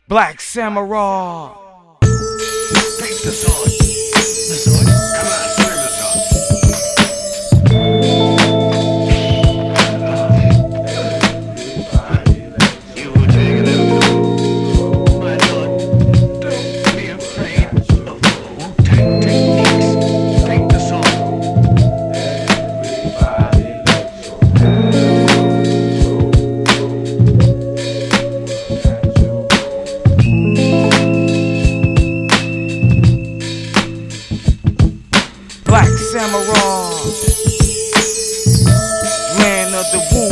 Black Samurai. Take the sword. The sword? Come on, give him the sword. You will take it out. My lord, don't be afraid of Wu-Tang techniques. Take the sword. Black Samurai, land of the Wu.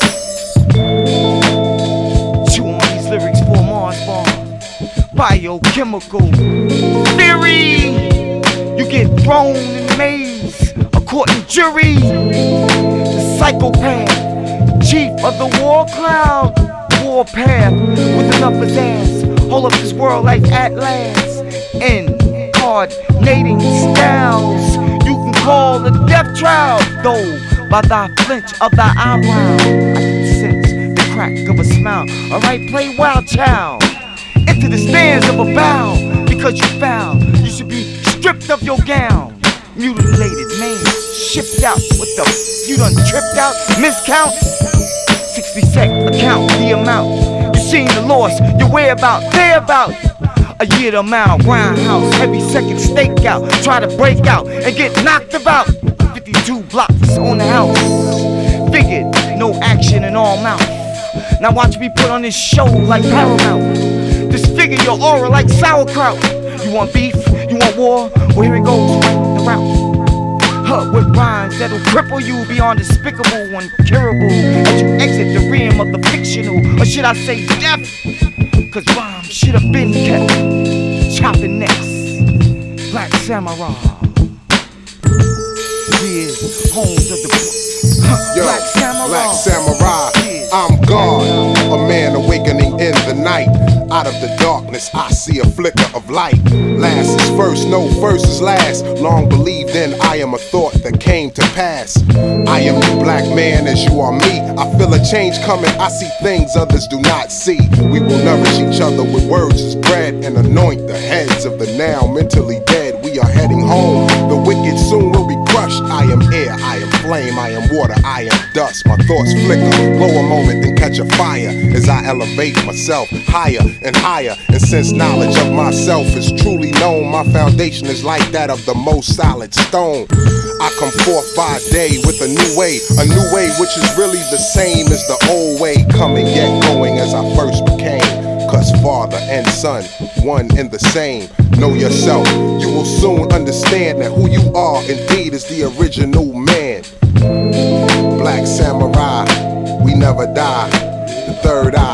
Chew on these lyrics for Mars Bar. Biochemical theory. You get thrown in the maze, a court and jury. The psychopath, chief of the war cloud, warpath with an upper ass. Hold up this world like Atlas. Incarnating styles. You can call a death trial, though by thy flinch of thy eyebrow I can sense the crack of a smile. Alright, play wild child into the stands of a bow. Because you foul, you should be stripped of your gown. Mutilated man, shipped out. What the? You done tripped out? Miscount? 60 sec, account the amount. You seen the loss, your whereabout, thereabout. A year to mile, grindhouse, heavy second stakeout. Try to break out and get knocked about. 52 blocks on the house. Figured, no action in all mouth. Now watch me put on this show like Paramount. Disfigure your aura like sauerkraut. You want beef? You want war? Well, here it goes, right the route. With rhymes that'll cripple you beyond despicable, uncurable. As you exit the realm of the fictional, or should I say death? Cause rhymes should have been kept. Chopping necks, Black Samurai. Yeah, homes of the Yo, Black Samurai. Black Samurai. Yeah. I'm God, a man awakening in the night. Out of the darkness, I see a flicker of light. Last is first, no first is last. Long believed in, I am a thought that came to pass. I am the black man as you are me. I feel a change coming, I see things others do not see. We will nourish each other with words as bread and anoint the heads of the now mentally dead. We are heading home, the wicked soon will be crushed. I am air, I am flame, I am water, I am dust. My thoughts flicker, glow a moment then catch a fire as I elevate myself higher and higher. And since knowledge of myself is truly known, my foundation is like that of the most solid stone. I come forth by day with a new way which is really the same as the old way, coming yet going as I first became. Cause father and son, one and the same. Know yourself, you will soon understand that who you are indeed is the original man. Black Samurai, we never die. The third eye